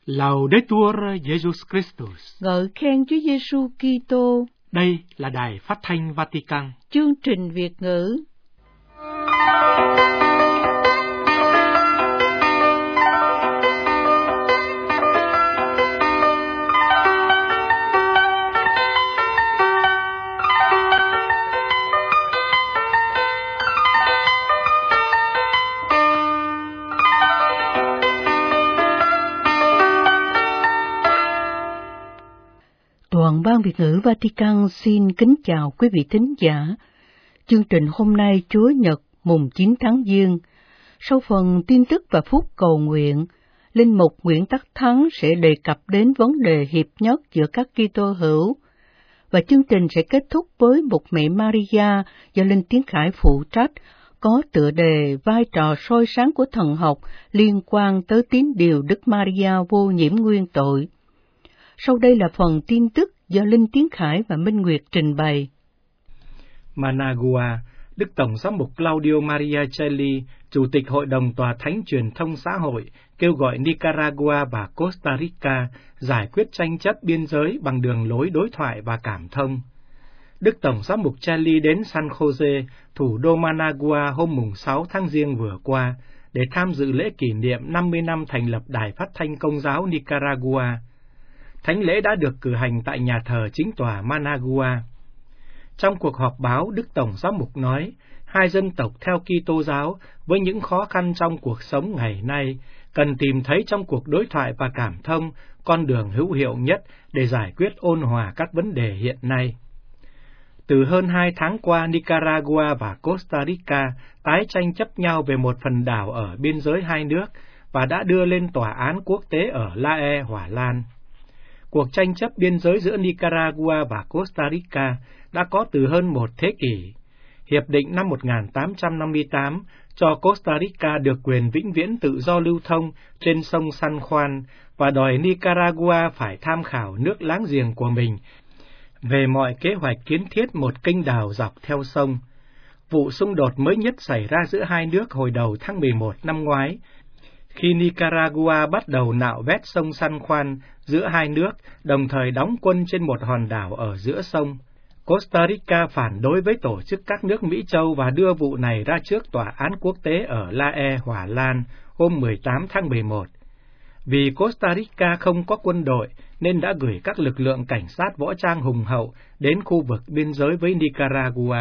Laudetur Jesus Christus. Ngợi khen Chúa Giêsu Kitô. Đây là Đài Phát thanh Vatican. Chương trình Việt ngữ. Đoàn Ban Việt ngữ Vatican xin kính chào quý vị thính giả. Chương trình hôm nay Chúa Nhật mùng 9 tháng Giêng. Sau phần tin tức và phút cầu nguyện, Linh mục Nguyễn Tất Thắng sẽ đề cập đến vấn đề hiệp nhất giữa các Kitô hữu. Và chương trình sẽ kết thúc với Mục Mẹ Maria do Linh Tiến Khải phụ trách, có tựa đề vai trò soi sáng của thần học liên quan tới tín điều Đức Maria vô nhiễm nguyên tội. Sau đây là phần tin tức do Linh Tiến Khải và Minh Nguyệt trình bày. Managua, Đức Tổng giám mục Claudio Maria Celli, Chủ tịch Hội đồng Tòa Thánh Truyền thông Xã hội, kêu gọi Nicaragua và Costa Rica giải quyết tranh chấp biên giới bằng đường lối đối thoại và cảm thông. Đức Tổng giám mục Celli đến San Jose, thủ đô Managua hôm mùng 6 tháng Giêng vừa qua, để tham dự lễ kỷ niệm 50 năm thành lập Đài Phát thanh Công giáo Nicaragua. Thánh lễ đã được cử hành tại nhà thờ chính tòa Managua. Trong cuộc họp báo, Đức Tổng giám mục nói, hai dân tộc theo Kitô giáo với những khó khăn trong cuộc sống ngày nay cần tìm thấy trong cuộc đối thoại và cảm thông con đường hữu hiệu nhất để giải quyết ôn hòa các vấn đề hiện nay. Từ hơn 2 tháng qua, Nicaragua và Costa Rica tái tranh chấp nhau về một phần đảo ở biên giới hai nước và đã đưa lên tòa án quốc tế ở La E, Hòa Lan. Cuộc tranh chấp biên giới giữa Nicaragua và Costa Rica đã có từ hơn một thế kỷ. Hiệp định năm 1858 cho Costa Rica được quyền vĩnh viễn tự do lưu thông trên sông San Juan và đòi Nicaragua phải tham khảo nước láng giềng của mình về mọi kế hoạch kiến thiết một kênh đào dọc theo sông. Vụ xung đột mới nhất xảy ra giữa hai nước hồi đầu tháng 11 năm ngoái, khi Nicaragua bắt đầu nạo vét sông San Juan giữa hai nước, đồng thời đóng quân trên một hòn đảo ở giữa sông. Costa Rica phản đối với tổ chức các nước Mỹ Châu và đưa vụ này ra trước tòa án quốc tế ở La E, Hòa Lan hôm 18 tháng 11. Vì Costa Rica không có quân đội nên đã gửi các lực lượng cảnh sát võ trang hùng hậu đến khu vực biên giới với Nicaragua.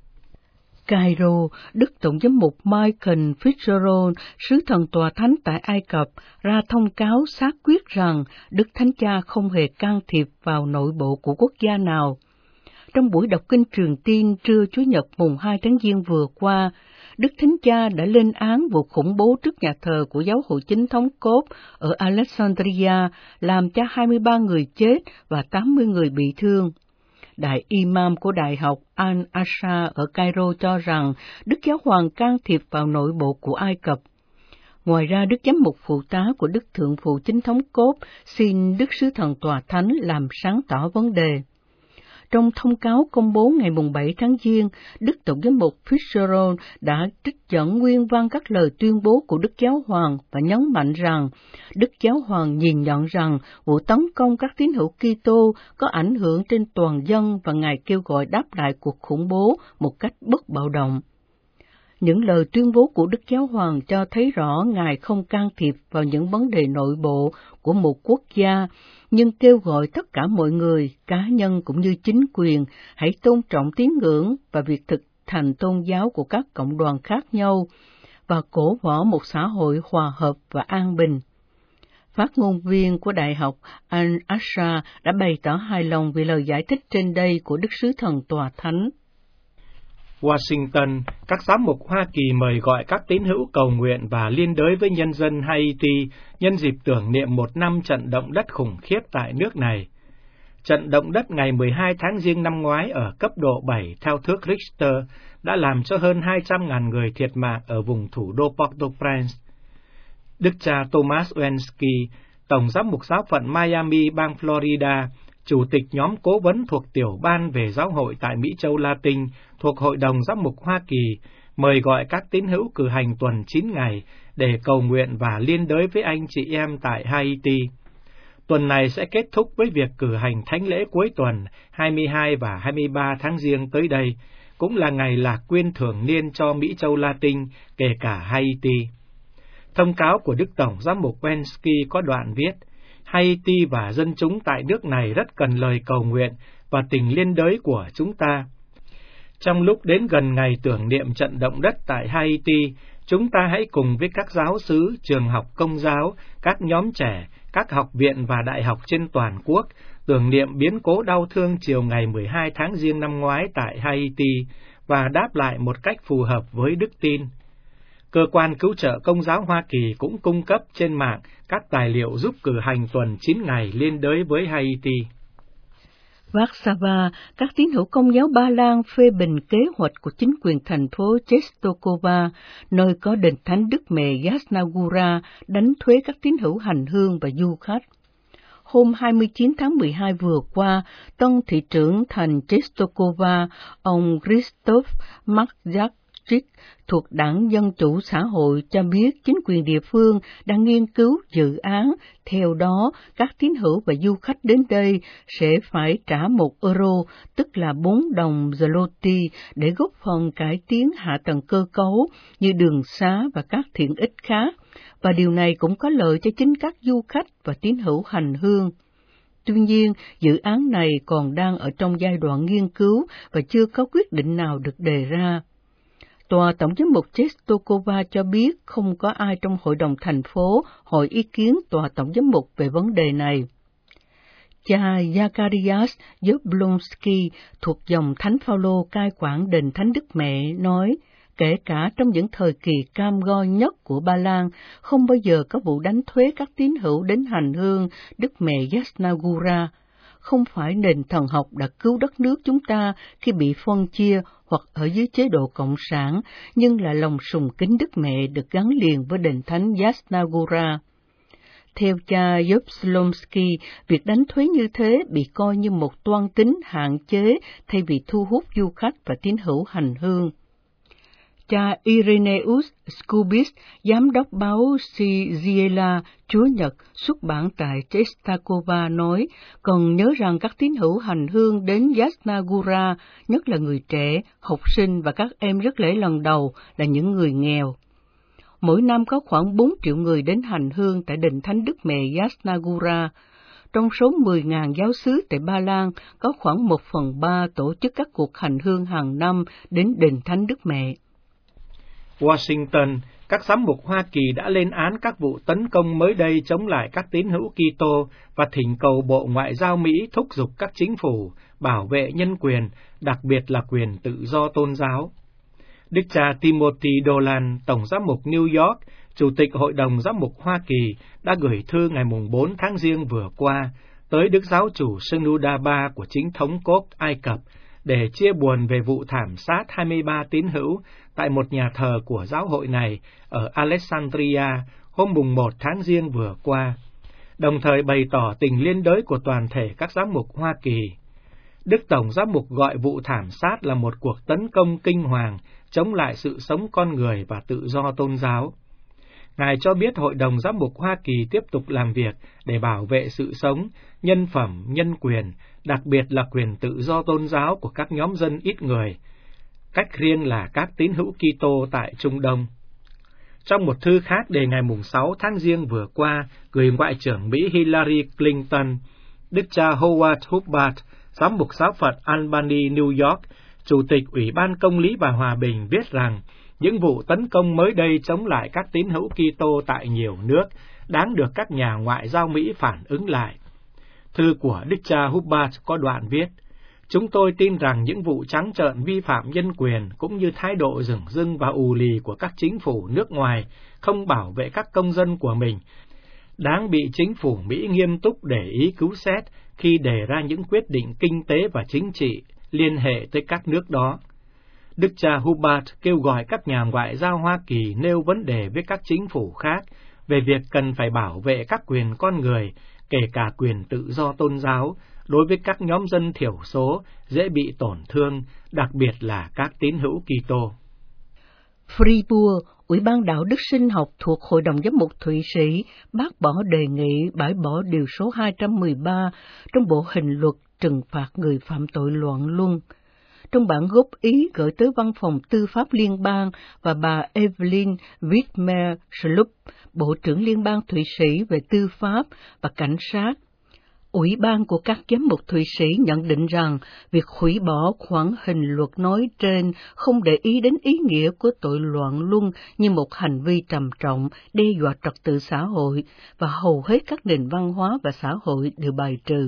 Cairo, Đức Tổng giám mục Michael Fitzgerald, sứ thần tòa thánh tại Ai Cập, ra thông cáo xác quyết rằng Đức Thánh Cha không hề can thiệp vào nội bộ của quốc gia nào. Trong buổi đọc kinh truyền tin trưa Chủ nhật mùng 2 tháng Giêng vừa qua, Đức Thánh Cha đã lên án vụ khủng bố trước nhà thờ của giáo hội chính thống Cốp ở Alexandria, làm cho 23 người chết và 80 người bị thương. Đại imam của Đại học Al-Azhar ở Cairo cho rằng Đức Giáo Hoàng can thiệp vào nội bộ của Ai Cập. Ngoài ra, Đức Giám mục phụ tá của Đức Thượng phụ Chính thống Cốp xin Đức Sứ Thần Tòa Thánh làm sáng tỏ vấn đề. Trong thông cáo công bố ngày 7 tháng Giêng, Đức Tổng giám mục Fitzgerald đã trích dẫn nguyên văn các lời tuyên bố của Đức Giáo Hoàng và nhấn mạnh rằng Đức Giáo Hoàng nhìn nhận rằng vụ tấn công các tín hữu Kitô có ảnh hưởng trên toàn dân và Ngài kêu gọi đáp lại cuộc khủng bố một cách bất bạo động. Những lời tuyên bố của Đức Giáo Hoàng cho thấy rõ Ngài không can thiệp vào những vấn đề nội bộ của một quốc gia, nhưng kêu gọi tất cả mọi người, cá nhân cũng như chính quyền, hãy tôn trọng tín ngưỡng và việc thực hành tôn giáo của các cộng đoàn khác nhau, và cổ võ một xã hội hòa hợp và an bình. Phát ngôn viên của Đại học Al-Azhar đã bày tỏ hài lòng về lời giải thích trên đây của Đức Sứ Thần Tòa Thánh. Washington, các giám mục Hoa Kỳ mời gọi các tín hữu cầu nguyện và liên đới với nhân dân Haiti nhân dịp tưởng niệm 1 năm trận động đất khủng khiếp tại nước này. Trận động đất ngày 12 tháng Giêng năm ngoái ở cấp độ 7 theo thước Richter đã làm cho hơn 200.000 người thiệt mạng ở vùng thủ đô Port-au-Prince. Đức cha Thomas Wensky, Tổng giám mục giáo phận Miami, bang Florida, Chủ tịch nhóm cố vấn thuộc tiểu ban về giáo hội tại Mỹ Châu Latin thuộc Hội đồng Giám mục Hoa Kỳ, mời gọi các tín hữu cử hành tuần 9 ngày để cầu nguyện và liên đới với anh chị em tại Haiti. Tuần này sẽ kết thúc với việc cử hành thánh lễ cuối tuần 22 và 23 tháng Giêng tới đây, cũng là ngày lạc quyên thường niên cho Mỹ châu Latin, kể cả Haiti. Thông cáo của Đức Tổng giám mục Wensky có đoạn viết, Haiti và dân chúng tại nước này rất cần lời cầu nguyện và tình liên đới của chúng ta. Trong lúc đến gần ngày tưởng niệm trận động đất tại Haiti, chúng ta hãy cùng với các giáo xứ, trường học công giáo, các nhóm trẻ, các học viện và đại học trên toàn quốc tưởng niệm biến cố đau thương chiều ngày 12 tháng Giêng năm ngoái tại Haiti và đáp lại một cách phù hợp với đức tin. Cơ quan cứu trợ Công giáo Hoa Kỳ cũng cung cấp trên mạng các tài liệu giúp cử hành tuần 9 ngày liên đới với Haiti. Warsaw, các tín hữu Công giáo Ba Lan phê bình kế hoạch của chính quyền thành phố Częstochowa, nơi có đền thánh Đức Mẹ Jasna Góra, đánh thuế các tín hữu hành hương và du khách. Hôm 29 tháng 12 vừa qua, tân thị trưởng thành Częstochowa, ông Krzysztof Marczak thuộc Đảng Dân Chủ Xã hội cho biết chính quyền địa phương đang nghiên cứu dự án. Theo đó, các tín hữu và du khách đến đây sẽ phải trả 1 euro, tức là 4 đồng zloty, để góp phần cải tiến hạ tầng cơ cấu như đường xá và các tiện ích khác, và điều này cũng có lợi cho chính các du khách và tín hữu hành hương. Tuy nhiên, dự án này còn đang ở trong giai đoạn nghiên cứu và chưa có quyết định nào được đề ra. Tòa Tổng giám mục Częstochowa cho biết không có ai trong hội đồng thành phố hỏi ý kiến Tòa Tổng giám mục về vấn đề này. Cha Zacharias Jablonski thuộc dòng Thánh Phaolô cai quản đền Thánh Đức Mẹ nói, kể cả trong những thời kỳ cam go nhất của Ba Lan, không bao giờ có vụ đánh thuế các tín hữu đến hành hương Đức Mẹ Jasna Góra. Không phải nền thần học đã cứu đất nước chúng ta khi bị phân chia hoặc ở dưới chế độ cộng sản, nhưng là lòng sùng kính Đức Mẹ được gắn liền với đền thánh Jasna Góra. Theo cha Jablonski, việc đánh thuế như thế bị coi như một toan tính hạn chế thay vì thu hút du khách và tín hữu hành hương. Cha Ireneus Skubis, giám đốc báo Sigiela Chúa Nhật xuất bản tại Częstochowa nói, cần nhớ rằng các tín hữu hành hương đến Jasna Góra, nhất là người trẻ, học sinh và các em rước lễ lần đầu, là những người nghèo. Mỗi năm có khoảng 4 triệu người đến hành hương tại đền Thánh Đức Mẹ Jasna Góra. Trong số 10.000 giáo xứ tại Ba Lan, có khoảng 1/3 tổ chức các cuộc hành hương hàng năm đến đền Thánh Đức Mẹ. Washington, các giám mục Hoa Kỳ đã lên án các vụ tấn công mới đây chống lại các tín hữu Kitô và thỉnh cầu Bộ Ngoại giao Mỹ thúc giục các chính phủ bảo vệ nhân quyền, đặc biệt là quyền tự do tôn giáo. Đức cha Timothy Dolan, Tổng giám mục New York, Chủ tịch Hội đồng Giám mục Hoa Kỳ, đã gửi thư ngày 4 tháng Giêng vừa qua tới Đức Giáo chủ Shenouda III của chính thống Cốp Ai Cập để chia buồn về vụ thảm sát 23 tín hữu tại một nhà thờ của giáo hội này ở Alexandria hôm 1 tháng Giêng vừa qua, đồng thời bày tỏ tình liên đới của toàn thể các giám mục Hoa Kỳ. Đức Tổng giám mục gọi vụ thảm sát là một cuộc tấn công kinh hoàng chống lại sự sống con người và tự do tôn giáo. Ngài cho biết Hội đồng Giám mục Hoa Kỳ tiếp tục làm việc để bảo vệ sự sống, nhân phẩm, nhân quyền, đặc biệt là quyền tự do tôn giáo của các nhóm dân ít người, cách riêng là các tín hữu Kitô tại Trung Đông. Trong một thư khác đề ngày 6 tháng Giêng vừa qua, gửi Ngoại trưởng Mỹ Hillary Clinton, Đức cha Howard Hubbard, Giám mục giáo phận Albany, New York, Chủ tịch Ủy ban Công lý và Hòa bình viết rằng, những vụ tấn công mới đây chống lại các tín hữu Kitô tại nhiều nước đáng được các nhà ngoại giao Mỹ phản ứng lại. Thư của Đức cha Hubbard có đoạn viết, chúng tôi tin rằng những vụ trắng trợn vi phạm nhân quyền cũng như thái độ dửng dưng và ù lì của các chính phủ nước ngoài không bảo vệ các công dân của mình, đáng bị chính phủ Mỹ nghiêm túc để ý cứu xét khi đề ra những quyết định kinh tế và chính trị liên hệ tới các nước đó. Đức cha Hubbard kêu gọi các nhà ngoại giao Hoa Kỳ nêu vấn đề với các chính phủ khác về việc cần phải bảo vệ các quyền con người, kể cả quyền tự do tôn giáo, đối với các nhóm dân thiểu số dễ bị tổn thương, đặc biệt là các tín hữu Kitô. Fribourg, Ủy ban đạo đức sinh học thuộc Hội đồng Giám mục Thụy Sĩ bác bỏ đề nghị bãi bỏ điều số 213 trong bộ hình luật trừng phạt người phạm tội loạn luân. Trong bản góp ý gửi tới Văn phòng Tư pháp Liên bang và bà Evelyn Wittmer-Schlupp, Bộ trưởng Liên bang Thụy Sĩ về tư pháp và cảnh sát, Ủy ban của các giám mục Thụy Sĩ nhận định rằng việc hủy bỏ khoản hình luật nói trên không để ý đến ý nghĩa của tội loạn luân như một hành vi trầm trọng, đe dọa trật tự xã hội, và hầu hết các nền văn hóa và xã hội đều bài trừ.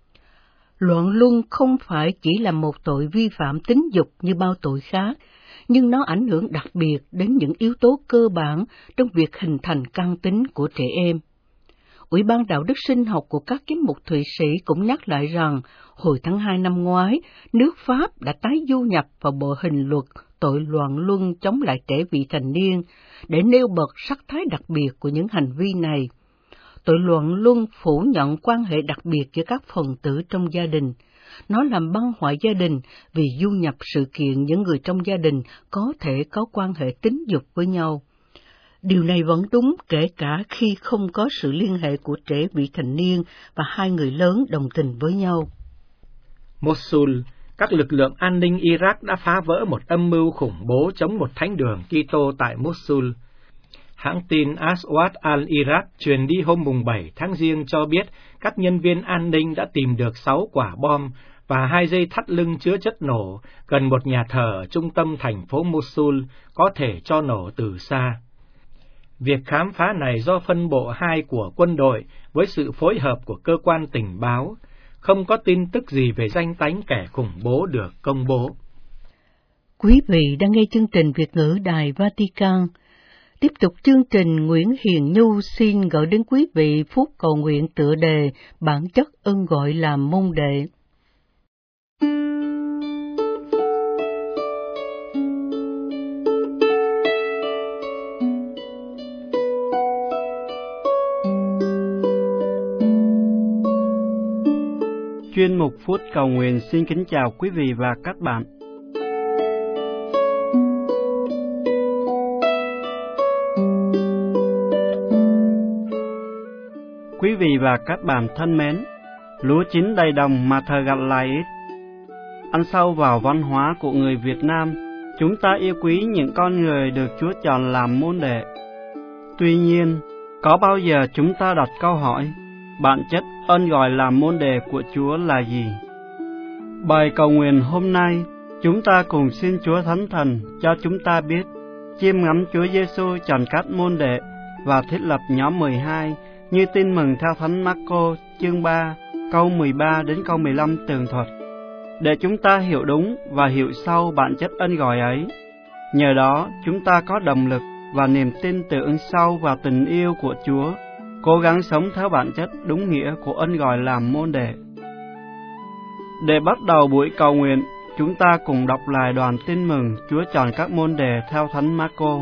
Loạn luân không phải chỉ là một tội vi phạm tính dục như bao tội khác, nhưng nó ảnh hưởng đặc biệt đến những yếu tố cơ bản trong việc hình thành căn tính của trẻ em. Ủy ban đạo đức sinh học của các giám mục Thụy Sĩ cũng nhắc lại rằng, hồi tháng 2 năm ngoái, nước Pháp đã tái du nhập vào bộ hình luật tội loạn luân chống lại trẻ vị thành niên, để nêu bật sắc thái đặc biệt của những hành vi này. Tội loạn luân phủ nhận quan hệ đặc biệt giữa các phần tử trong gia đình. Nó làm băng hoại gia đình vì du nhập sự kiện những người trong gia đình có thể có quan hệ tính dục với nhau. Điều này vẫn đúng kể cả khi không có sự liên hệ của trẻ vị thành niên và hai người lớn đồng tình với nhau. Mosul, các lực lượng an ninh Iraq đã phá vỡ một âm mưu khủng bố chống một thánh đường Kitô tại Mosul. Hãng tin Aswad al-Iraq truyền đi hôm mùng 7 tháng Giêng cho biết các nhân viên an ninh đã tìm được 6 quả bom và 2 dây thắt lưng chứa chất nổ gần một nhà thờ ở trung tâm thành phố Mosul, có thể cho nổ từ xa. Việc khám phá này do phân bộ 2 của quân đội với sự phối hợp của cơ quan tình báo. Không có tin tức gì về danh tánh kẻ khủng bố được công bố. Quý vị đang nghe chương trình Việt ngữ Đài Vatican. Tiếp tục chương trình, Nguyễn Hiền Nhu xin gửi đến quý vị phút cầu nguyện tựa đề Bản chất ơn gọi làm môn đệ. Chuyên mục Phút Cầu Nguyện xin kính chào quý vị và các bạn. Quý vị và các bạn thân mến, lúa chín đầy đồng mà thợ gặt lại ít. Ăn sâu vào văn hóa của người Việt Nam, chúng ta yêu quý những con người được Chúa chọn làm môn đệ. Tuy nhiên, có bao giờ chúng ta đặt câu hỏi, bản chất ơn gọi làm môn đệ của Chúa là gì? Bài cầu nguyện hôm nay, chúng ta cùng xin Chúa Thánh Thần cho chúng ta biết, chiêm ngắm Chúa Giêsu chọn các môn đệ và thiết lập nhóm 12 như Tin mừng theo Thánh Marco chương 3 câu 13 đến câu 15 tường thuật, để chúng ta hiểu đúng và hiểu sâu bản chất ân gọi ấy. Nhờ đó, chúng ta có động lực và niềm tin tưởng sâu vào tình yêu của Chúa, cố gắng sống theo bản chất đúng nghĩa của ân gọi làm môn đệ. Để bắt đầu buổi cầu nguyện, chúng ta cùng đọc lại đoạn tin mừng Chúa chọn các môn đệ theo Thánh Marco.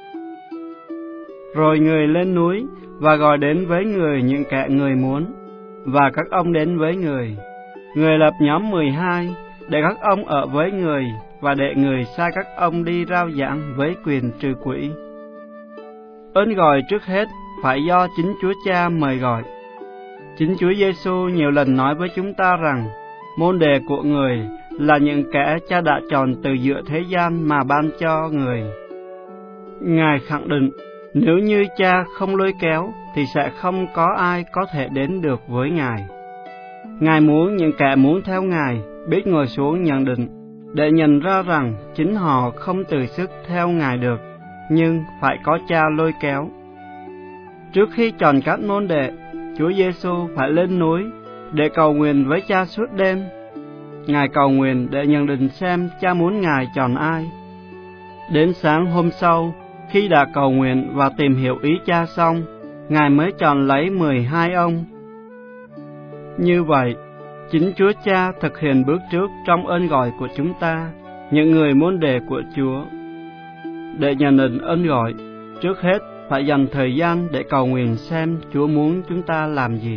Rồi người lên núi và gọi đến với người những kẻ người muốn, và các ông đến với người. Người lập nhóm 12 để các ông ở với người, và để người sai các ông đi rao giảng với quyền trừ quỷ. Ơn gọi trước hết phải do chính Chúa Cha mời gọi. Chính Chúa Giêsu nhiều lần nói với chúng ta rằng môn đệ của người là những kẻ Cha đã chọn từ giữa thế gian mà ban cho người. Ngài khẳng định nếu như Cha không lôi kéo thì sẽ không có ai có thể đến được với Ngài. Ngài muốn những kẻ muốn theo Ngài biết ngồi xuống nhận định để nhận ra rằng chính họ không từ sức theo Ngài được, nhưng phải có Cha lôi kéo. Trước khi chọn các môn đệ, Chúa Giêsu phải lên núi để cầu nguyện với Cha suốt đêm. Ngài cầu nguyện để nhận định xem Cha muốn Ngài chọn ai. Đến sáng hôm sau, khi đã cầu nguyện và tìm hiểu ý Cha xong, Ngài mới chọn lấy 12 ông. Như vậy, chính Chúa Cha thực hiện bước trước trong ơn gọi của chúng ta, những người môn đệ của Chúa. Để nhận định ơn gọi, trước hết phải dành thời gian để cầu nguyện xem Chúa muốn chúng ta làm gì.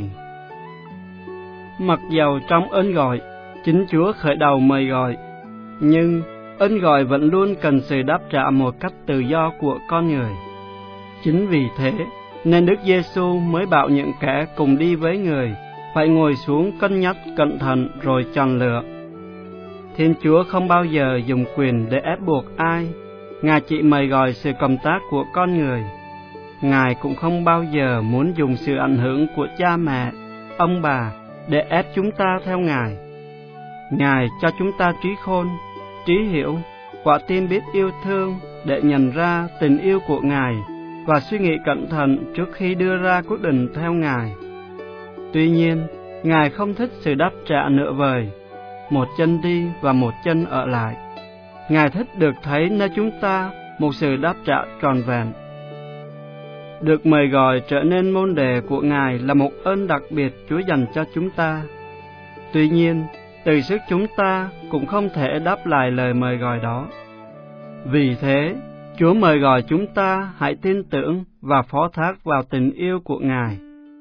Mặc dầu trong ơn gọi, chính Chúa khởi đầu mời gọi, nhưng ơn gọi vẫn luôn cần sự đáp trả một cách tự do của con người. Chính vì thế nên Đức Giêsu mới bảo những kẻ cùng đi với người phải ngồi xuống cân nhắc cẩn thận rồi chọn lựa. Thiên Chúa không bao giờ dùng quyền để ép buộc ai, Ngài chỉ mời gọi sự cộng tác của con người. Ngài cũng không bao giờ muốn dùng sự ảnh hưởng của cha mẹ, ông bà để ép chúng ta theo Ngài. Ngài cho chúng ta trí khôn, trí hiểu, quả tim biết yêu thương để nhận ra tình yêu của Ngài và suy nghĩ cẩn thận trước khi đưa ra quyết định theo Ngài. Tuy nhiên, Ngài không thích sự đáp trả nửa vời, một chân đi và một chân ở lại. Ngài thích được thấy nơi chúng ta một sự đáp trả trọn vẹn. Được mời gọi trở nên môn đệ của Ngài là một ơn đặc biệt Chúa dành cho chúng ta. Tuy nhiên, từ sức chúng ta cũng không thể đáp lại lời mời gọi đó. Vì thế, Chúa mời gọi chúng ta hãy tin tưởng và phó thác vào tình yêu của Ngài.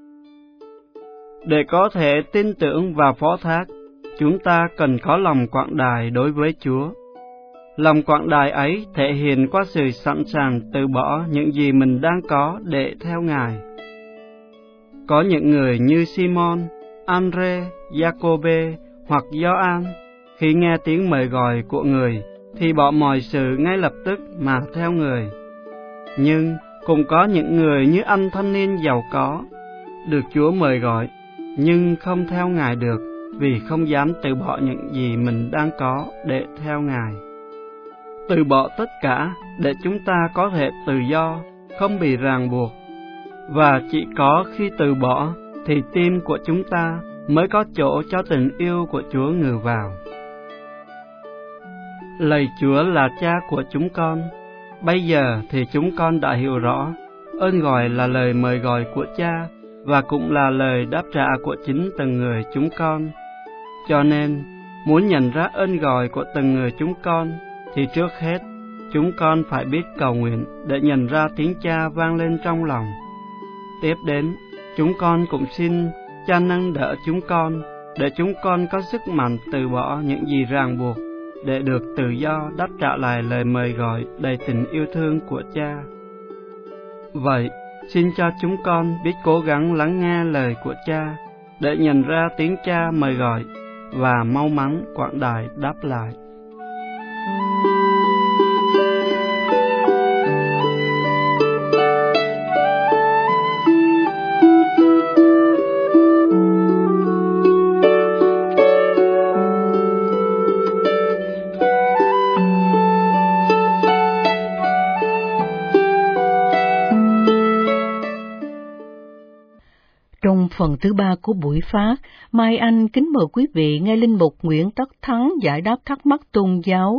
Để có thể tin tưởng và phó thác, chúng ta cần có lòng quảng đại đối với Chúa. Lòng quảng đại ấy thể hiện qua sự sẵn sàng từ bỏ những gì mình đang có để theo Ngài. Có những người như Simon, Andre, Giacôbê hoặc Gioan, khi nghe tiếng mời gọi của người thì bỏ mọi sự ngay lập tức mà theo người. Nhưng cũng có những người như anh thanh niên giàu có, được Chúa mời gọi, nhưng không theo Ngài được vì không dám từ bỏ những gì mình đang có để theo Ngài. Từ bỏ tất cả để chúng ta có thể tự do, không bị ràng buộc. Và chỉ có khi từ bỏ thì tim của chúng ta mới có chỗ cho tình yêu của Chúa ngự vào. Lạy Chúa là Cha của chúng con, bây giờ thì chúng con đã hiểu rõ, ơn gọi là lời mời gọi của Cha và cũng là lời đáp trả của chính từng người chúng con. Cho nên, muốn nhận ra ơn gọi của từng người chúng con, thì trước hết, chúng con phải biết cầu nguyện để nhận ra tiếng Cha vang lên trong lòng. Tiếp đến, chúng con cũng xin Cha nâng đỡ chúng con, để chúng con có sức mạnh từ bỏ những gì ràng buộc, để được tự do đáp trả lại lời mời gọi đầy tình yêu thương của Cha. Vậy, xin cho chúng con biết cố gắng lắng nghe lời của Cha, để nhận ra tiếng Cha mời gọi, và mau mắn quảng đại đáp lại. Trong phần thứ 3 của buổi phát, Mai Anh kính mời quý vị nghe Linh mục Nguyễn Tất Thắng giải đáp thắc mắc tôn giáo.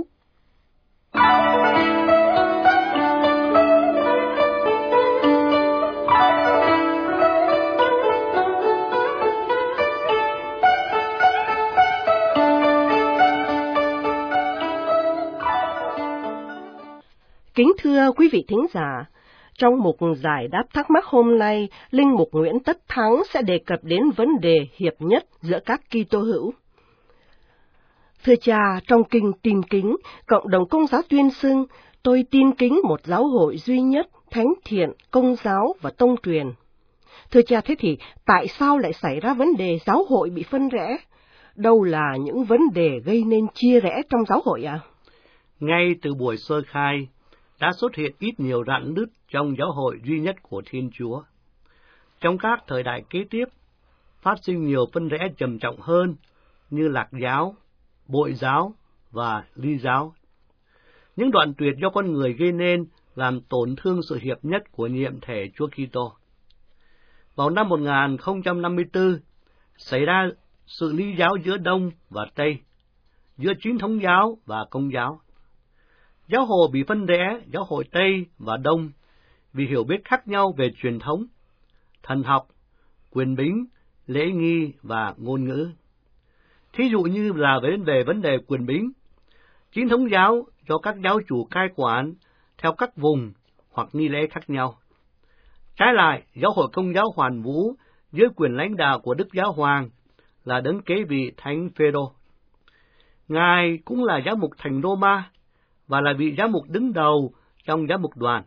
Kính thưa quý vị thính giả, trong mục giải đáp thắc mắc hôm nay, Linh mục Nguyễn Tất Thắng sẽ đề cập đến vấn đề hiệp nhất giữa các Kitô hữu. Thưa cha, trong kinh Tin Kính, cộng đồng Công giáo tuyên xưng, tôi tin kính một giáo hội duy nhất, thánh thiện, Công giáo và tông truyền. Thưa cha, thế thì tại sao lại xảy ra vấn đề giáo hội bị phân rẽ? Đâu là những vấn đề gây nên chia rẽ trong giáo hội ạ? Ngay từ buổi sơ khai, đã xuất hiện ít nhiều rạn nứt trong giáo hội duy nhất của Thiên Chúa. Trong các thời đại kế tiếp, phát sinh nhiều phân rẽ trầm trọng hơn như Lạc giáo, Bội giáo và Ly giáo. Những đoạn tuyệt do con người gây nên làm tổn thương sự hiệp nhất của nhiệm thể Chúa Kitô. Vào năm 1054, xảy ra sự ly giáo giữa Đông và Tây, giữa Chính thống giáo và Công giáo. Giáo hội bị phân rẽ giáo hội Tây và Đông vì hiểu biết khác nhau về truyền thống, thần học, quyền bính, lễ nghi và ngôn ngữ. Thí dụ như là về vấn đề quyền bính, Chính thống giáo do các giáo chủ cai quản theo các vùng hoặc nghi lễ khác nhau. Trái lại, giáo hội Công giáo hoàn vũ dưới quyền lãnh đạo của Đức Giáo Hoàng là đấng kế vị Thánh Phêrô. Ngài cũng là giám mục thành Roma, và là vị giám mục đứng đầu trong giám mục đoàn.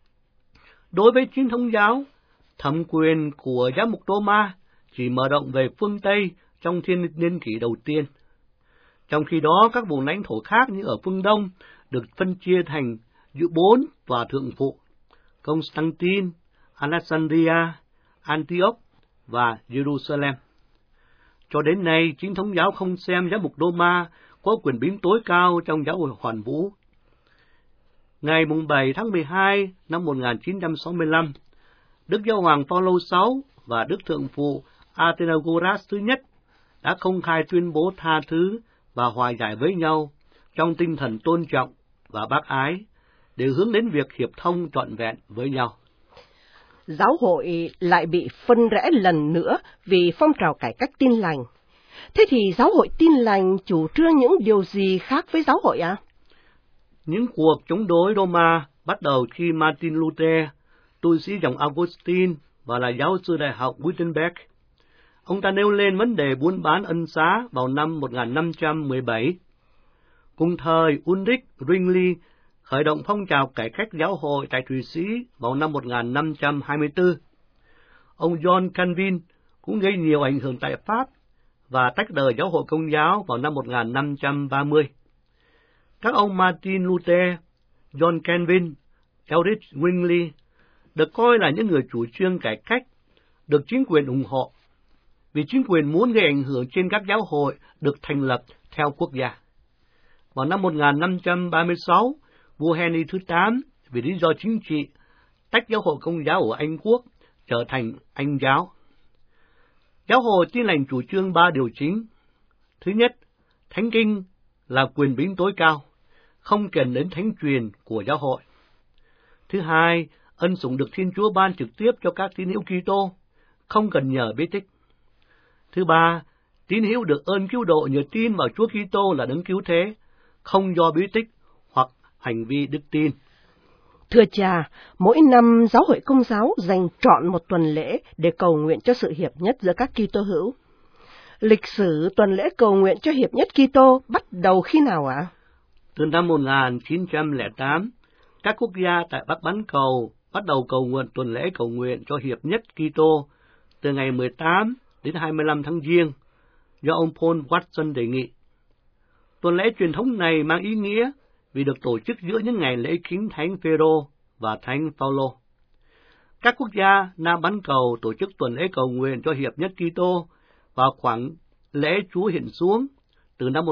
Đối với chính thống giáo, thẩm quyền của giám mục Roma chỉ mở rộng về phương Tây trong thiên niên kỷ đầu tiên. Trong khi đó, các vùng lãnh thổ khác như ở phương Đông được phân chia thành giữa 4 tòa thượng phụ: Constantine, Alexandria, Antioch và Jerusalem. Cho đến nay, chính thống giáo không xem giám mục Roma có quyền bính tối cao trong giáo hội hoàn vũ. Ngày 7 tháng 12 năm 1965, Đức Giáo hoàng Phaolô VI và Đức Thượng phụ Athenagoras thứ nhất đã công khai tuyên bố tha thứ và hòa giải với nhau trong tinh thần tôn trọng và bác ái để hướng đến việc hiệp thông trọn vẹn với nhau. Giáo hội lại bị phân rẽ lần nữa vì phong trào cải cách Tin lành. Thế thì giáo hội Tin lành chủ trương những điều gì khác với giáo hội ạ? Những cuộc chống đối Roma bắt đầu khi Martin Luther, tu sĩ dòng Augustine và là giáo sư đại học Wittenberg. Ông ta nêu lên vấn đề buôn bán ân xá vào năm 1517. Cùng thời, Ulrich Zwingli khởi động phong trào cải cách giáo hội tại Thụy Sĩ vào năm 1524. Ông John Calvin cũng gây nhiều ảnh hưởng tại Pháp và tách rời giáo hội Công giáo vào năm 1530. Các ông Martin Luther, John Calvin, Ulrich Zwingli được coi là những người chủ trương cải cách, được chính quyền ủng hộ, vì chính quyền muốn gây ảnh hưởng trên các giáo hội được thành lập theo quốc gia. Vào năm 1536, vua Henry thứ 8 vì lý do chính trị tách giáo hội Công giáo ở Anh Quốc trở thành Anh giáo. Giáo hội Tin lành chủ trương 3 điều chính. Thứ nhất, Thánh Kinh là quyền bính tối cao, không cần đến thánh truyền của giáo hội. Thứ hai, ân sủng được Thiên Chúa ban trực tiếp cho các tín hữu Kitô, không cần nhờ bí tích. Thứ ba, tín hữu được ơn cứu độ nhờ tin vào Chúa Kitô là đấng cứu thế, không do bí tích hoặc hành vi đức tin. Thưa cha, mỗi năm giáo hội Công giáo dành trọn một tuần lễ để cầu nguyện cho sự hiệp nhất giữa các Kitô hữu. Lịch sử tuần lễ cầu nguyện cho hiệp nhất Kitô bắt đầu khi nào ạ? Từ năm 1908, các quốc gia tại Bắc Bán Cầu bắt đầu cầu nguyện tuần lễ cầu nguyện cho hiệp nhất Kitô từ ngày 18 đến 25 tháng Giêng, do ông Paul Watson đề nghị. Tuần lễ truyền thống này mang ý nghĩa vì được tổ chức giữa những ngày lễ kính Thánh Phêrô và Thánh Phaolô. Các quốc gia Nam Bán Cầu tổ chức tuần lễ cầu nguyện cho hiệp nhất Kitô vào khoảng lễ Chúa hiện xuống từ năm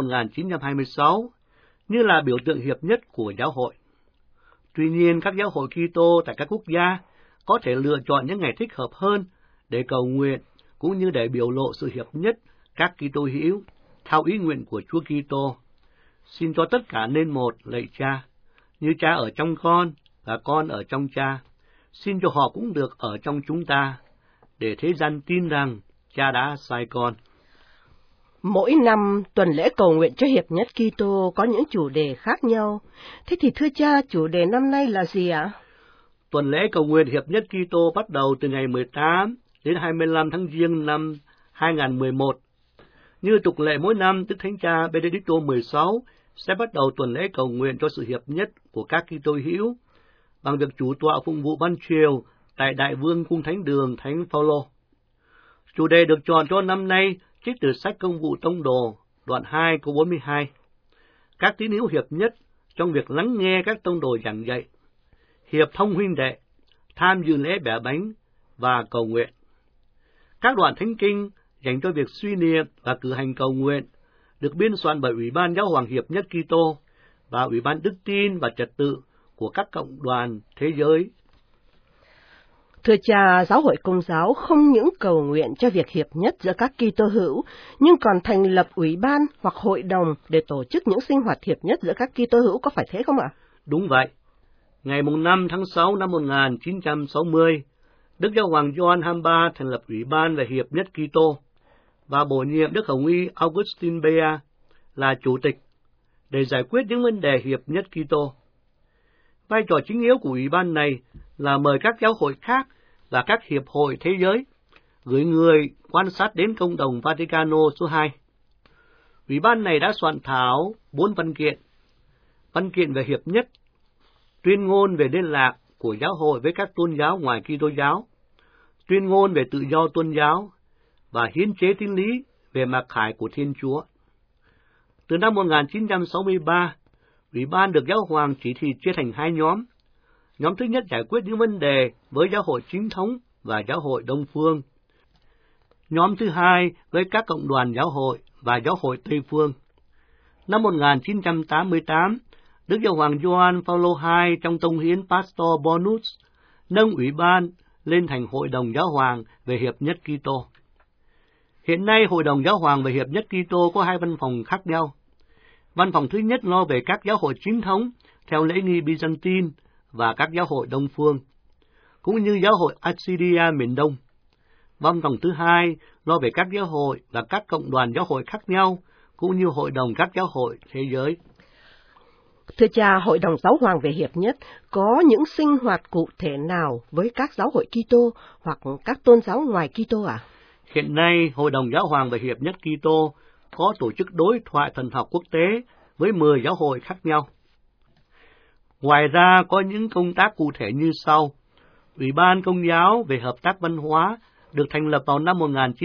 1926, như là biểu tượng hiệp nhất của giáo hội. Tuy nhiên, các giáo hội Kitô tại các quốc gia có thể lựa chọn những ngày thích hợp hơn để cầu nguyện, cũng như để biểu lộ sự hiệp nhất các Kitô hữu theo ý nguyện của Chúa Kitô. Xin cho tất cả nên một, lạy Cha, như Cha ở trong con và con ở trong Cha. Xin cho họ cũng được ở trong chúng ta, để thế gian tin rằng Cha đã sai con. Mỗi năm tuần lễ cầu nguyện cho hiệp nhất Kitô có những chủ đề khác nhau. Thế thì thưa cha, chủ đề năm nay là gì ạ? Tuần lễ cầu nguyện hiệp nhất Kitô bắt đầu từ ngày 18 đến 25 tháng Giêng năm 2011. Như tục lệ mỗi năm, Đức Thánh Cha Benedicto XVI sẽ bắt đầu tuần lễ cầu nguyện cho sự hiệp nhất của các Kitô hữu bằng việc chủ tọa phụng vụ ban chiều tại Đại Vương Cung Thánh Đường Thánh Phaolô. Chủ đề được chọn cho năm nay trích từ sách Công vụ Tông đồ, đoạn 2 câu 42. Các tín hữu hiệp nhất trong việc lắng nghe các tông đồ giảng dạy, hiệp thông huynh đệ, tham dự lễ bẻ bánh và cầu nguyện. Các đoạn thánh kinh dành cho việc suy niệm và cử hành cầu nguyện được biên soạn bởi Ủy ban Giáo hoàng Hiệp nhất Kitô và Ủy ban Đức tin và Trật tự của các cộng đoàn thế giới. Thưa cha, giáo hội Công giáo không những cầu nguyện cho việc hiệp nhất giữa các Kitô hữu, nhưng còn thành lập ủy ban hoặc hội đồng để tổ chức những sinh hoạt hiệp nhất giữa các Kitô hữu, có phải thế không ạ? Đúng vậy. Ngày 5 tháng 6 năm 1960, Đức Giáo hoàng Gioan 23 thành lập Ủy ban về hiệp nhất Kitô và bổ nhiệm Đức Hồng y Augustine Bea là chủ tịch để giải quyết những vấn đề hiệp nhất Kitô. Vai trò chính yếu của ủy ban này là mời các giáo hội khác và các hiệp hội thế giới gửi người quan sát đến Công đồng Vaticano số 2. Ủy ban này đã soạn thảo 4 văn kiện. văn kiện về hiệp nhất, tuyên ngôn về liên lạc của giáo hội với các tôn giáo ngoài Kitô giáo, tuyên ngôn về tự do tôn giáo và hiến chế tín lý về mặc khải của Thiên Chúa. Từ năm 1963, Ủy ban được Giáo hoàng chỉ thị chia thành hai nhóm. Nhóm thứ nhất giải quyết những vấn đề với giáo hội chính thống và giáo hội Đông Phương. Nhóm thứ hai với các cộng đoàn giáo hội và giáo hội Tây Phương. Năm 1988, Đức Giáo hoàng Gioan Phaolô II trong tông hiến Pastor Bonus nâng ủy ban lên thành Hội đồng Giáo hoàng về Hiệp nhất Kitô. Hiện nay, Hội đồng Giáo hoàng về Hiệp nhất Kitô có hai văn phòng khác nhau. Văn phòng thứ nhất lo về các giáo hội chính thống theo lễ nghi Byzantine và các giáo hội Đông Phương, cũng như giáo hội Assidia miền Đông. Văn phòng thứ hai lo về các giáo hội và các cộng đoàn giáo hội khác nhau, cũng như hội đồng các giáo hội thế giới. Thưa cha, Hội đồng Giáo hoàng về Hiệp nhất có những sinh hoạt cụ thể nào với các giáo hội Kitô hoặc các tôn giáo ngoài Kitô à? Hiện nay, Hội đồng Giáo hoàng về Hiệp nhất Kitô có tổ chức đối thoại thần học quốc tế với 10 giáo hội khác nhau. Ngoài ra, có những công tác cụ thể như sau. Ủy ban Công giáo về Hợp tác Văn hóa được thành lập vào năm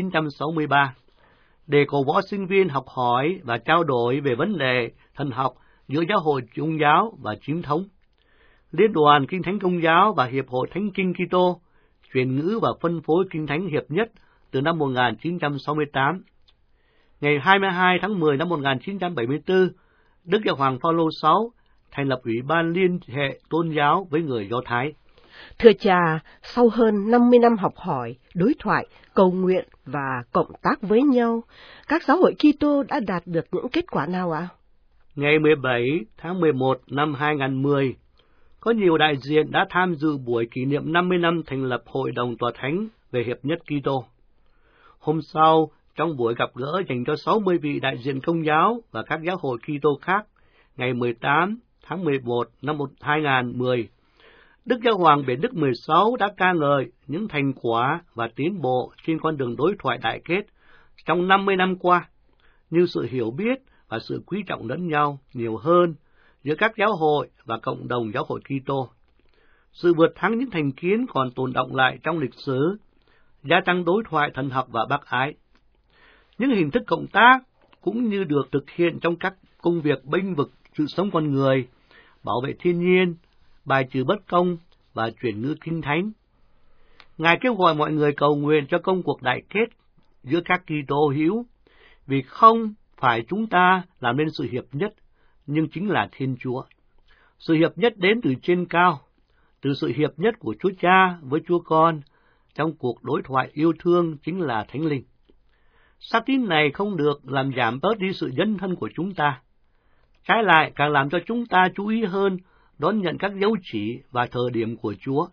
1963 để cổ võ sinh viên học hỏi và trao đổi về vấn đề thần học giữa giáo hội Công giáo và chính thống. Liên đoàn Kinh Thánh Công giáo và Hiệp hội Thánh Kinh Kitô truyền ngữ và phân phối Kinh Thánh Hiệp nhất từ năm 1968. Ngày 22 tháng 10 năm 1974, Đức Giáo hoàng Phaolô VI thành lập Ủy ban liên hệ tôn giáo với người Do Thái. Thưa cha, sau hơn 50 năm học hỏi, đối thoại, cầu nguyện và cộng tác với nhau, các giáo hội Kitô đã đạt được những kết quả nào ạ? Ngày 17 tháng 11 năm 2010, có nhiều đại diện đã tham dự buổi kỷ niệm 50 năm thành lập Hội đồng Tòa Thánh về Hiệp nhất Kitô. Hôm sau, trong buổi gặp gỡ dành cho 60 vị đại diện Công giáo và các giáo hội Kitô khác, ngày 18 tháng 11 năm 2010, Đức Giáo hoàng Benedict XVI đã ca ngợi những thành quả và tiến bộ trên con đường đối thoại đại kết trong 50 năm qua, như sự hiểu biết và sự quý trọng lẫn nhau nhiều hơn giữa các giáo hội và cộng đồng giáo hội Kitô, sự vượt thắng những thành kiến còn tồn đọng lại trong lịch sử, gia tăng đối thoại thần học và bác ái. Những hình thức cộng tác cũng như được thực hiện trong các công việc bênh vực sự sống con người, bảo vệ thiên nhiên, bài trừ bất công và chuyển ngữ kinh thánh. Ngài kêu gọi mọi người cầu nguyện cho công cuộc đại kết giữa các Kitô hữu, vì không phải chúng ta làm nên sự hiệp nhất, nhưng chính là Thiên Chúa. Sự hiệp nhất đến từ trên cao, từ sự hiệp nhất của Chúa Cha với Chúa Con, trong cuộc đối thoại yêu thương chính là Thánh Linh. Xác tín này không được làm giảm bớt đi sự dấn thân của chúng ta. Trái lại, càng làm cho chúng ta chú ý hơn đón nhận các dấu chỉ và thời điểm của Chúa.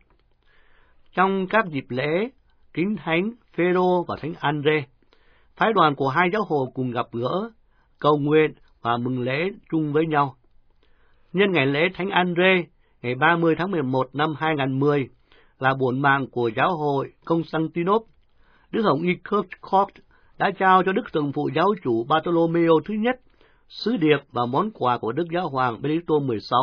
Trong các dịp lễ, Kính Thánh Phêrô và Thánh Andre, phái đoàn của hai giáo hội cùng gặp gỡ, cầu nguyện và mừng lễ chung với nhau. Nhân ngày lễ Thánh Andre, ngày 30 tháng 11 năm 2010, là bổn mạng của giáo hội Constantinople, Đức Hồng Y Kirkcourt đã trao cho Đức Thượng phụ Giáo chủ Bartolomeo thứ nhất sứ điệp và món quà của Đức Giáo hoàng Benedicto XVI.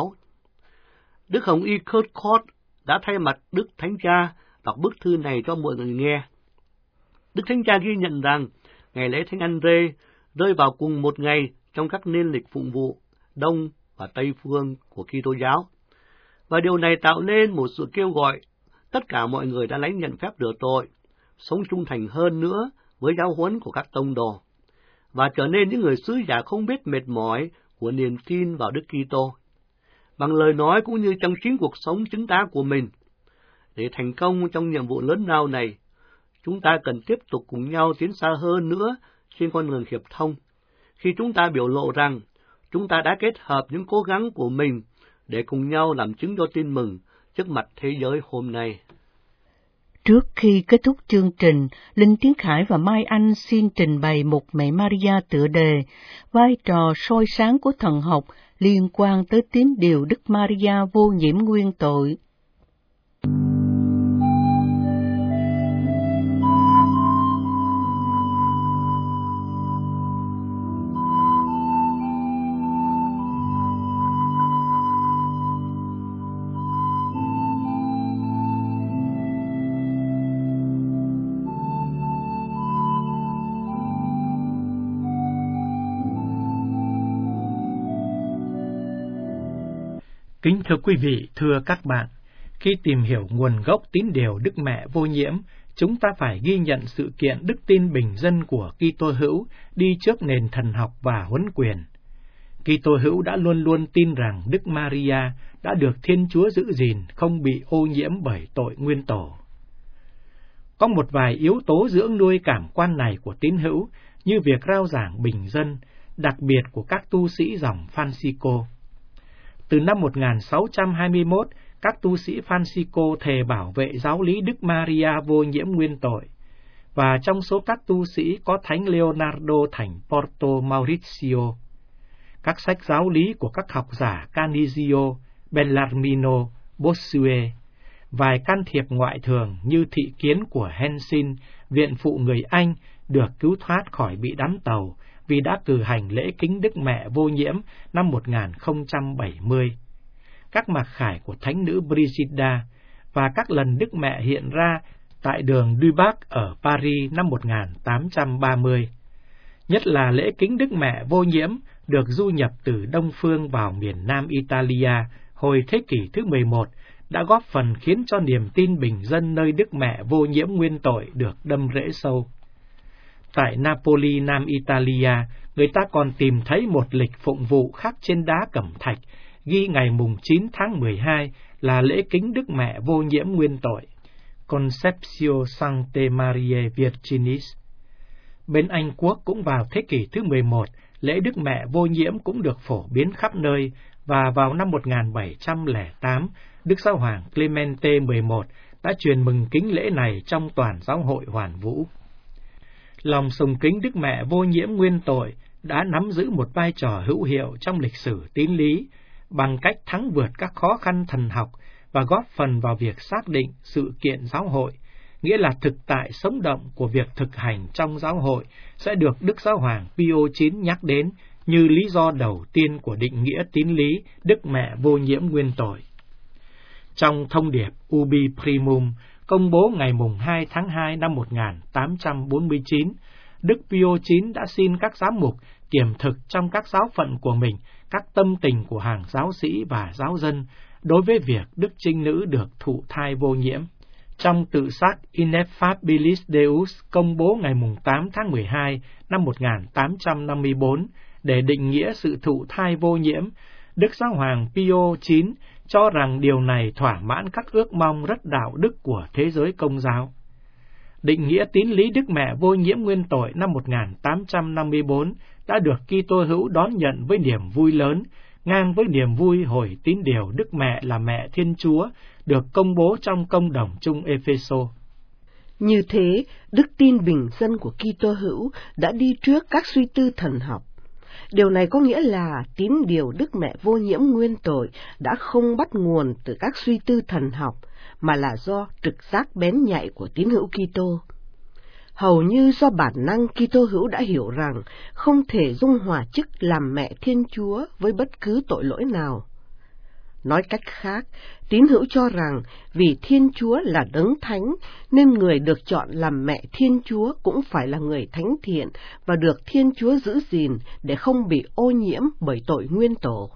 Đức Hồng Y Kirkcourt đã thay mặt Đức Thánh Cha đọc bức thư này cho mọi người nghe. Đức Thánh Cha ghi nhận rằng ngày lễ Thánh Andre rơi vào cùng một ngày trong các niên lịch phụng vụ Đông và Tây phương của Kitô giáo, và điều này tạo nên một sự kêu gọi tất cả mọi người đã lãnh nhận phép rửa tội, sống trung thành hơn nữa với giáo huấn của các tông đồ, và trở nên những người sứ giả không biết mệt mỏi của niềm tin vào Đức Kitô, bằng lời nói cũng như trong chính cuộc sống chứng tá của mình. Để thành công trong nhiệm vụ lớn lao này, chúng ta cần tiếp tục cùng nhau tiến xa hơn nữa trên con đường hiệp thông, khi chúng ta biểu lộ rằng chúng ta đã kết hợp những cố gắng của mình để cùng nhau làm chứng cho tin mừng trước mặt thế giới hôm nay. Trước khi kết thúc chương trình, Linh Tiến Khải và Mai Anh xin trình bày một Mẹ Maria tựa đề vai trò soi sáng của thần học liên quan tới tín điều Đức Maria vô nhiễm nguyên tội. Kính thưa quý vị, thưa các bạn, khi tìm hiểu nguồn gốc tín điều Đức Mẹ Vô Nhiễm, chúng ta phải ghi nhận sự kiện đức tin bình dân của Kitô hữu đi trước nền thần học và huấn quyền. Kitô hữu đã luôn luôn tin rằng Đức Maria đã được Thiên Chúa giữ gìn, không bị ô nhiễm bởi tội nguyên tổ. Có một vài yếu tố dưỡng nuôi cảm quan này của tín hữu, như việc rao giảng bình dân, đặc biệt của các tu sĩ dòng Francisco. Từ năm 1621, các tu sĩ Francisco thề bảo vệ giáo lý Đức Maria vô nhiễm nguyên tội, và trong số các tu sĩ có Thánh Leonardo thành Porto Mauricio. Các sách giáo lý của các học giả Canizio, Bellarmino, Bossuet, vài can thiệp ngoại thường như thị kiến của Hensin, viện phụ người Anh, được cứu thoát khỏi bị đắm tàu vì đã cử hành lễ kính Đức Mẹ Vô Nhiễm năm 1070. Các mặc khải của Thánh nữ Brigida và các lần Đức Mẹ hiện ra tại đường Dubac ở Paris năm 1830. Nhất là lễ kính Đức Mẹ Vô Nhiễm được du nhập từ Đông Phương vào miền Nam Italia hồi thế kỷ thứ 11, đã góp phần khiến cho niềm tin bình dân nơi Đức Mẹ Vô Nhiễm nguyên tội được đâm rễ sâu. Tại Napoli, Nam Italia, người ta còn tìm thấy một lịch phụng vụ khắc trên đá cẩm thạch, ghi ngày mùng 9 tháng 12 là lễ kính Đức Mẹ Vô Nhiễm nguyên tội, Conceptio Sanctae Mariae Virginis. Bên Anh Quốc cũng vào thế kỷ thứ 11, lễ Đức Mẹ Vô Nhiễm cũng được phổ biến khắp nơi, và vào năm 1708, Đức Giáo hoàng Clemente XI đã truyền mừng kính lễ này trong toàn giáo hội hoàn vũ. Lòng sùng kính Đức Mẹ Vô Nhiễm nguyên tội đã nắm giữ một vai trò hữu hiệu trong lịch sử tín lý, bằng cách thắng vượt các khó khăn thần học và góp phần vào việc xác định sự kiện giáo hội, nghĩa là thực tại sống động của việc thực hành trong giáo hội sẽ được Đức Giáo hoàng Pio IX nhắc đến như lý do đầu tiên của định nghĩa tín lý Đức Mẹ Vô Nhiễm nguyên tội. Trong thông điệp Ubi Primum, công bố ngày mùng 2 tháng 2 năm 1849, Đức Pio IX đã xin các giám mục kiểm thực trong các giáo phận của mình các tâm tình của hàng giáo sĩ và giáo dân đối với việc Đức Trinh Nữ được thụ thai vô nhiễm. Trong tự sát Ineffabilis Deus công bố ngày mùng 8 tháng 12 năm 1854 để định nghĩa sự thụ thai vô nhiễm, Đức Giáo hoàng Pio IX cho rằng điều này thỏa mãn các ước mong rất đạo đức của thế giới Công giáo. Định nghĩa tín lý Đức Mẹ Vô Nhiễm nguyên tội năm 1854 đã được Kitô hữu đón nhận với niềm vui lớn, ngang với niềm vui hồi tín điều Đức Mẹ là Mẹ Thiên Chúa được công bố trong công đồng chung Epheso. Như thế, đức tin bình dân của Kitô hữu đã đi trước các suy tư thần học. Điều này có nghĩa là tín điều Đức Mẹ Vô Nhiễm nguyên tội đã không bắt nguồn từ các suy tư thần học, mà là do trực giác bén nhạy của tín hữu Kitô. Hầu như do bản năng, Kitô hữu đã hiểu rằng không thể dung hòa chức làm Mẹ Thiên Chúa với bất cứ tội lỗi nào. Nói cách khác, tín hữu cho rằng vì Thiên Chúa là đấng thánh, nên người được chọn làm Mẹ Thiên Chúa cũng phải là người thánh thiện và được Thiên Chúa giữ gìn để không bị ô nhiễm bởi tội nguyên tổ.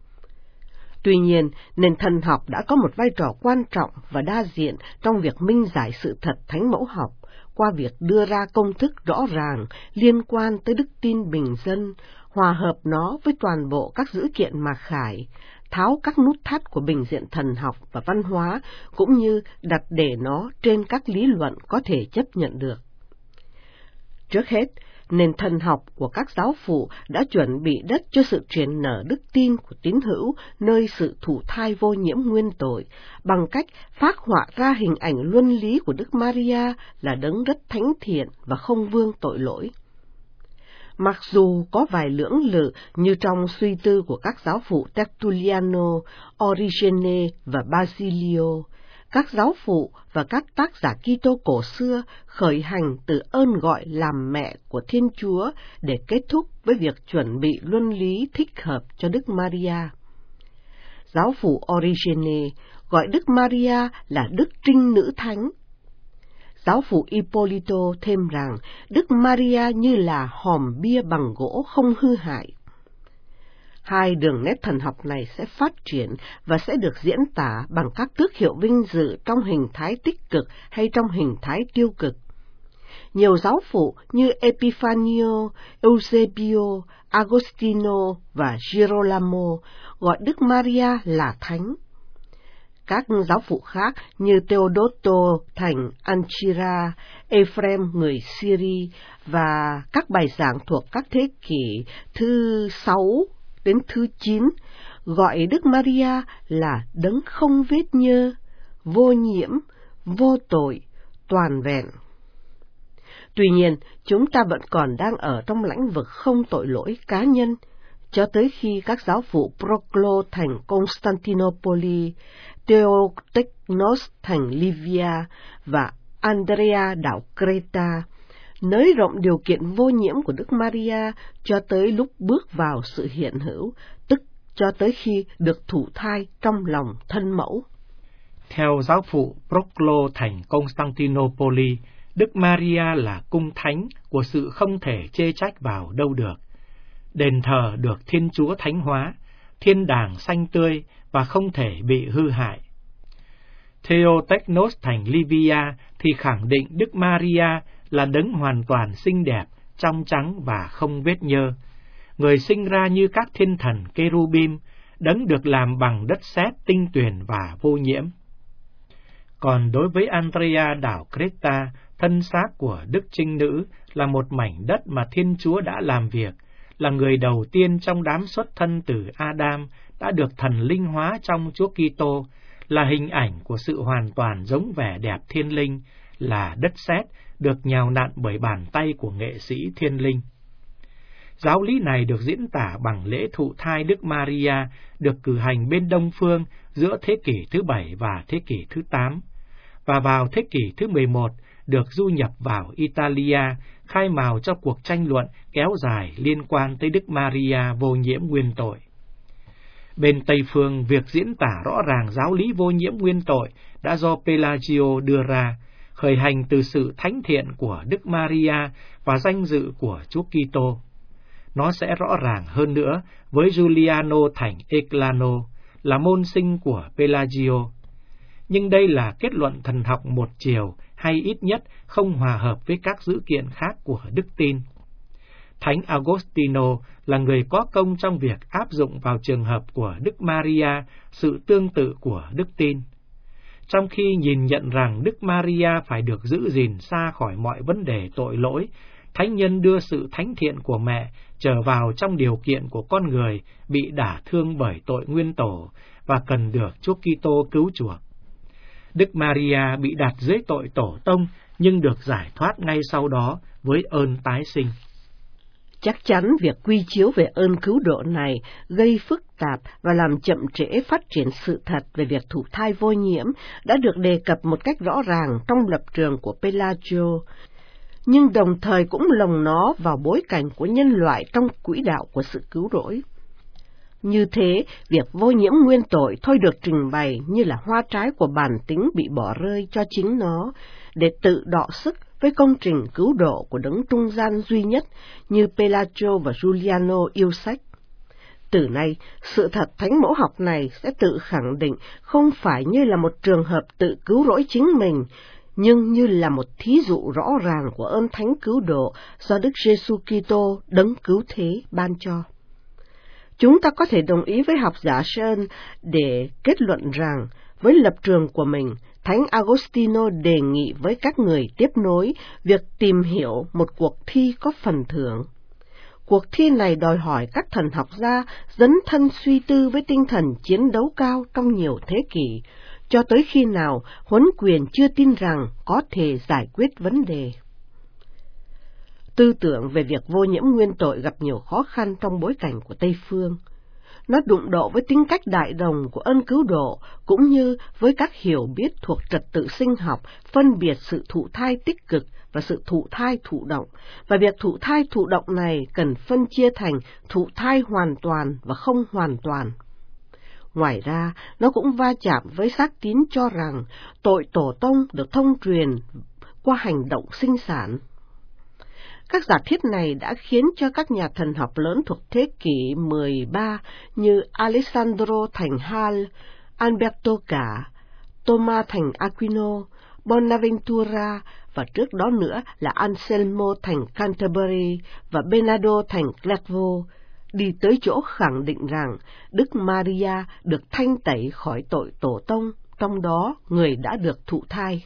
Tuy nhiên, nền thần học đã có một vai trò quan trọng và đa diện trong việc minh giải sự thật thánh mẫu học, qua việc đưa ra công thức rõ ràng liên quan tới đức tin bình dân, hòa hợp nó với toàn bộ các dữ kiện mặc khải, tháo các nút thắt của bình diện thần học và văn hóa, cũng như đặt để nó trên các lý luận có thể chấp nhận được. Trước hết, nền thần học của các giáo phụ đã chuẩn bị đất cho sự truyền nở đức tin của tín hữu nơi sự thụ thai vô nhiễm nguyên tội, bằng cách phác họa ra hình ảnh luân lý của Đức Maria là đấng rất thánh thiện và không vương tội lỗi. Mặc dù có vài lưỡng lự như trong suy tư của các giáo phụ Tertulliano, Origene và Basilio, các giáo phụ và các tác giả Kitô cổ xưa khởi hành từ ơn gọi làm mẹ của Thiên Chúa để kết thúc với việc chuẩn bị luân lý thích hợp cho Đức Maria. Giáo phụ Origene gọi Đức Maria là Đức Trinh Nữ Thánh. Giáo phụ Ippolito thêm rằng Đức Maria như là hòm bia bằng gỗ không hư hại. Hai đường nét thần học này sẽ phát triển và sẽ được diễn tả bằng các tước hiệu vinh dự trong hình thái tích cực hay trong hình thái tiêu cực. Nhiều giáo phụ như Epifanio, Eusebio, Agostino và Girolamo gọi Đức Maria là thánh. Các giáo phụ khác như Theodoto thành Ancyra, Ephrem người Syria và các bài giảng thuộc các thế kỷ thứ 6 đến thứ 9 gọi Đức Maria là đấng không vết nhơ, vô nhiễm, vô tội, toàn vẹn. Tuy nhiên, chúng ta vẫn còn đang ở trong lĩnh vực không tội lỗi cá nhân, cho tới khi các giáo phụ Proclo thành Constantinople, Theotechnos thành Livia và Andrea đảo Creta, nới rộng điều kiện vô nhiễm của Đức Maria cho tới lúc bước vào sự hiện hữu, tức cho tới khi được thụ thai trong lòng thân mẫu. Theo giáo phụ Proclo thành Constantinople, Đức Maria là cung thánh của sự không thể chê trách vào đâu được. Đền thờ được Thiên Chúa thánh hóa, thiên đàng xanh tươi và không thể bị hư hại. Theotechnos thành Livia thì khẳng định Đức Maria là đấng hoàn toàn xinh đẹp, trong trắng và không vết nhơ, người sinh ra như các thiên thần Kerubim, đấng được làm bằng đất sét tinh tuyền và vô nhiễm. Còn đối với Andrea đảo Creta, thân xác của Đức Trinh Nữ là một mảnh đất mà Thiên Chúa đã làm việc, là người đầu tiên trong đám xuất thân từ Adam đã được thần linh hóa trong Chúa Kitô, là hình ảnh của sự hoàn toàn giống vẻ đẹp thiên linh, là đất sét được nhào nặn bởi bàn tay của nghệ sĩ thiên linh. Giáo lý này được diễn tả bằng lễ thụ thai Đức Maria được cử hành bên Đông Phương giữa thế kỷ thứ 7 và thế kỷ thứ 8, và vào thế kỷ thứ 11 được du nhập vào Italia, khai mào cho cuộc tranh luận kéo dài liên quan tới Đức Maria vô nhiễm nguyên tội. Bên Tây Phương, việc diễn tả rõ ràng giáo lý vô nhiễm nguyên tội đã do Pelagio đưa ra, khởi hành từ sự thánh thiện của Đức Maria và danh dự của Chúa Kitô. Nó sẽ rõ ràng hơn nữa với Giuliano thành Eclano, là môn sinh của Pelagio. Nhưng đây là kết luận thần học một chiều, hay ít nhất không hòa hợp với các dữ kiện khác của đức tin. Thánh Agostino là người có công trong việc áp dụng vào trường hợp của Đức Maria sự tương tự của đức tin. Trong khi nhìn nhận rằng Đức Maria phải được giữ gìn xa khỏi mọi vấn đề tội lỗi, Thánh nhân đưa sự thánh thiện của mẹ trở vào trong điều kiện của con người bị đả thương bởi tội nguyên tổ và cần được Chúa Kitô cứu chuộc. Đức Maria bị đặt dưới tội tổ tông nhưng được giải thoát ngay sau đó với ơn tái sinh. Chắc chắn việc quy chiếu về ơn cứu độ này gây phức tạp và làm chậm trễ phát triển sự thật về việc thụ thai vô nhiễm đã được đề cập một cách rõ ràng trong lập trường của Pelagio, nhưng đồng thời cũng lồng nó vào bối cảnh của nhân loại trong quỹ đạo của sự cứu rỗi. Như thế, việc vô nhiễm nguyên tội thôi được trình bày như là hoa trái của bản tính bị bỏ rơi cho chính nó, để tự đọ sức với công trình cứu độ của đấng trung gian duy nhất như Pelagio và Giuliano yêu sách. Từ nay, sự thật thánh mẫu học này sẽ tự khẳng định không phải như là một trường hợp tự cứu rỗi chính mình, nhưng như là một thí dụ rõ ràng của ơn thánh cứu độ do Đức Giêsu Kitô đấng cứu thế ban cho. Chúng ta có thể đồng ý với học giả Sơn để kết luận rằng, với lập trường của mình, Thánh Agostino đề nghị với các người tiếp nối việc tìm hiểu một cuộc thi có phần thưởng. Cuộc thi này đòi hỏi các thần học gia dấn thân suy tư với tinh thần chiến đấu cao trong nhiều thế kỷ, cho tới khi nào huấn quyền chưa tin rằng có thể giải quyết vấn đề. Tư tưởng về việc vô nhiễm nguyên tội gặp nhiều khó khăn trong bối cảnh của Tây Phương. Nó đụng độ với tính cách đại đồng của ơn cứu độ, cũng như với các hiểu biết thuộc trật tự sinh học, phân biệt sự thụ thai tích cực và sự thụ thai thụ động, và việc thụ thai thụ động này cần phân chia thành thụ thai hoàn toàn và không hoàn toàn. Ngoài ra, nó cũng va chạm với xác tín cho rằng tội tổ tông được thông truyền qua hành động sinh sản. Các giả thiết này đã khiến cho các nhà thần học lớn thuộc thế kỷ 13 như Alessandro thành Hal, Alberto Cả, Thomas thành Aquino, Bonaventura và trước đó nữa là Anselmo thành Canterbury và Bernardo thành Clairvaux, đi tới chỗ khẳng định rằng Đức Maria được thanh tẩy khỏi tội tổ tông, trong đó người đã được thụ thai.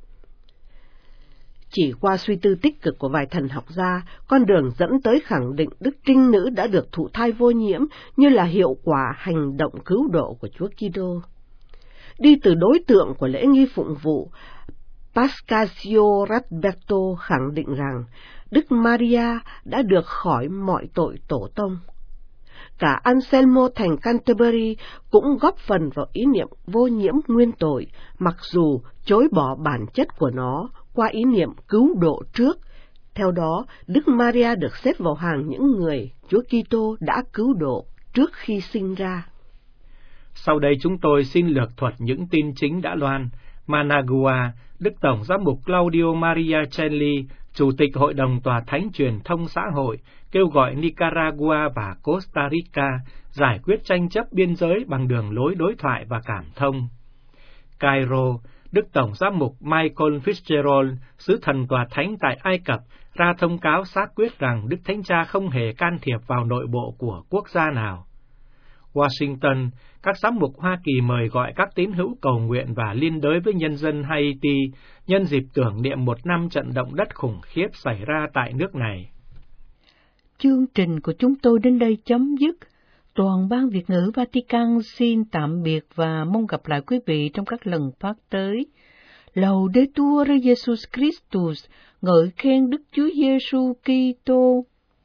Chỉ qua suy tư tích cực của vài thần học gia, con đường dẫn tới khẳng định Đức Trinh Nữ đã được thụ thai vô nhiễm như là hiệu quả hành động cứu độ của Chúa Kitô. Đi từ đối tượng của lễ nghi phụng vụ, Pascasio Radberto khẳng định rằng Đức Maria đã được khỏi mọi tội tổ tông. Cả Anselmo thành Canterbury cũng góp phần vào ý niệm vô nhiễm nguyên tội, mặc dù chối bỏ bản chất của nó qua ý niệm cứu độ trước. Theo đó, Đức Maria được xếp vào hàng những người Chúa Kitô đã cứu độ trước khi sinh ra. Sau đây chúng tôi xin lược thuật những tin chính đã loan. Managua, Đức Tổng giám mục Claudio Maria Celli, Chủ tịch Hội đồng Tòa Thánh Truyền thông Xã hội, kêu gọi Nicaragua và Costa Rica giải quyết tranh chấp biên giới bằng đường lối đối thoại và cảm thông. Cairo, Đức Tổng giám mục Michael Fitzgerald, sứ thần Tòa Thánh tại Ai Cập, ra thông cáo xác quyết rằng Đức Thánh Cha không hề can thiệp vào nội bộ của quốc gia nào. Washington, các giám mục Hoa Kỳ mời gọi các tín hữu cầu nguyện và liên đới với nhân dân Haiti nhân dịp tưởng niệm 1 năm trận động đất khủng khiếp xảy ra tại nước này. Chương trình của chúng tôi đến đây chấm dứt. Toàn ban Việt ngữ Vatican xin tạm biệt và mong gặp lại quý vị trong các lần phát tới. Laudetur Jesus Christus, ngợi khen Đức Chúa Giêsu Kitô.